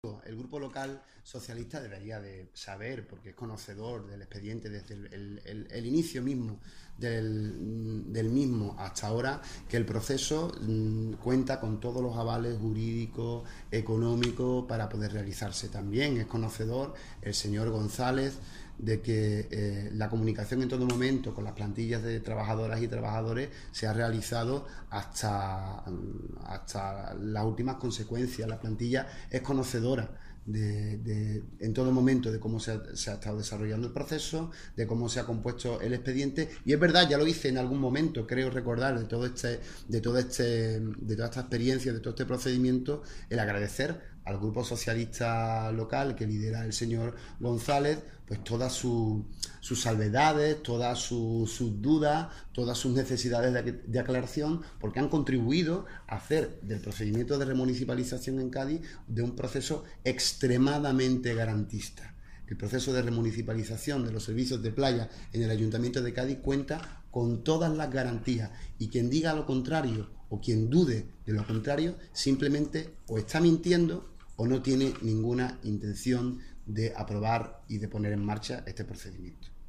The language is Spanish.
El grupo local socialista debería de saber, porque es conocedor del expediente desde el inicio mismo del mismo hasta ahora, que el proceso cuenta con todos los avales jurídicos, económicos para poder realizarse. También es conocedor el señor González de que la comunicación en todo momento con las plantillas de trabajadoras y trabajadores se ha realizado hasta las últimas consecuencias. La plantilla es conocedora en todo momento de cómo se ha estado desarrollando el proceso, de cómo se ha compuesto el expediente, y es verdad, ya lo hice en algún momento, creo recordar, de toda esta experiencia, de todo este procedimiento, el agradecer al grupo socialista local que lidera el señor González, pues todas sus salvedades, todas sus dudas, todas sus necesidades de aclaración, porque han contribuido a hacer del procedimiento de remunicipalización en Cádiz de un proceso extremadamente garantista. El proceso de remunicipalización de los servicios de playa en el Ayuntamiento de Cádiz cuenta con todas las garantías, y quien diga lo contrario o quien dude de lo contrario simplemente o está mintiendo o no tiene ninguna intención de aprobar y de poner en marcha este procedimiento.